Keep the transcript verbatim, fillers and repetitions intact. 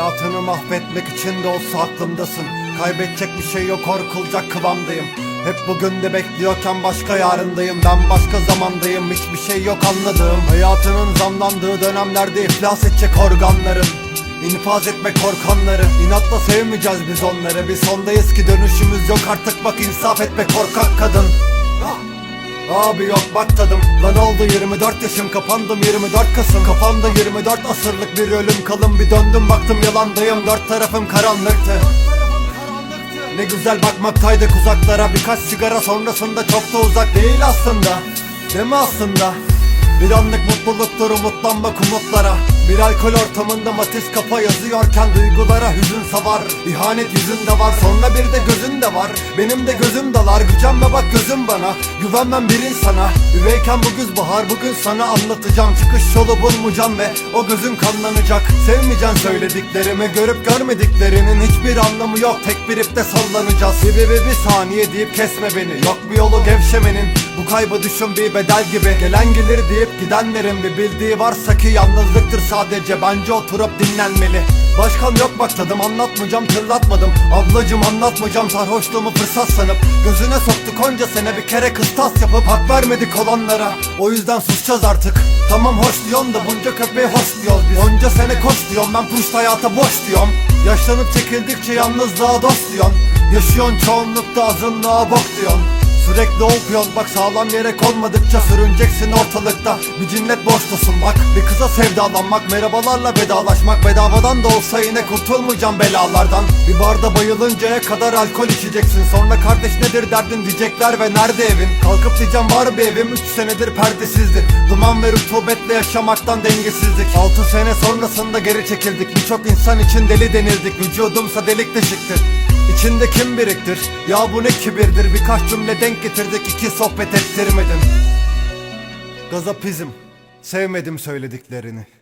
Hayatını mahvetmek için de olsa aklımdasın. Kaybedecek bir şey yok, korkulacak kıvamdayım. Hep bugün de bekliyorken başka yarındayım. Ben başka zamandayım, hiçbir şey yok anladığım. Hayatının zamlandığı dönemlerde iflas edecek organların, İnfaz etme korkanları. İnatla sevmeyeceğiz biz onları. Biz sondayız ki dönüşümüz yok artık, bak insaf etme korkak kadın. Abi yok bak tadım. Lan oldu yirmi dört yaşım, kapandım yirmi dört Kasım. Kafamda yirmi dört asırlık bir ölüm kalım. Bir döndüm baktım yalandayım, dört tarafım karanlıktı. Ne güzel bakmaktaydık uzaklara. Birkaç sigara sonrasında çok da uzak değil aslında. Değil mi aslında? Bir anlık mutluluktur umutlanmak umutlara. Bir alkol ortamında matiz kafa yazıyorken duygulara hüzün savar. İhanet yüzünde var, sonra bir de gözünde var. Benim de gözüm dalar, gücenme bak gözüm bana. Güvenmem bir insana. Üveyken bu güz bahar, bugün sana anlatacağım. Çıkış yolu bulmayacağım ve o gözün kanlanacak. Sevmeyeceksin söylediklerimi, görüp görmediklerinin hiçbir anlamı yok. Tek bir ipte sallanacağız. Bir bir bir, bir saniye deyip kesme beni. Yok bir yolu gevşemenin. Bu kaybı düşün bir bedel gibi. Gelen gelir deyip gidenlerin bir bildiği varsa ki yalnızlıktır sadece, bence oturup dinlenmeli. Başkan yok bak tadım, anlatmayacağım tırlatmadım. Ablacım anlatmayacağım sarhoşluğumu fırsat sanıp. Gözüne soktuk onca sene bir kere kıstas yapıp hak vermedik olanlara. O yüzden susacağız artık. Tamam hoş diyorsun da bunca köpeğe hoş diyoruz biz. Onca sene koş diyorum ben, puşt hayata boş diyorum. Yaşlanıp çekildikçe yalnızlığa dost diyorsun. Yaşıyorsun çoğunlukta azınlığa bok diyorsun. Sürekli okuyorsun bak, sağlam yere konmadıkça sürüneceksin ortalıkta. Bir cinnet boştasın bak. Bir kıza sevdalanmak, merhabalarla vedalaşmak. Bedavadan da olsa yine kurtulmayacağım belalardan. Bir barda bayılıncaya kadar alkol içeceksin. Sonra kardeş nedir derdin diyecekler ve nerede evin? Kalkıp diyeceğim var bir evim, üç senedir perdesizdi. Duman ve rutubetle yaşamaktan dengesizlik. Altı sene sonrasında geri çekildik. Birçok insan için deli denildik. Vücudumsa delik deşiktir. İçinde kim biriktir? Ya bu ne kibirdir? Birkaç cümle denk getirdik, iki sohbet ettirmedin. Gazapizm. Sevmedim söylediklerini.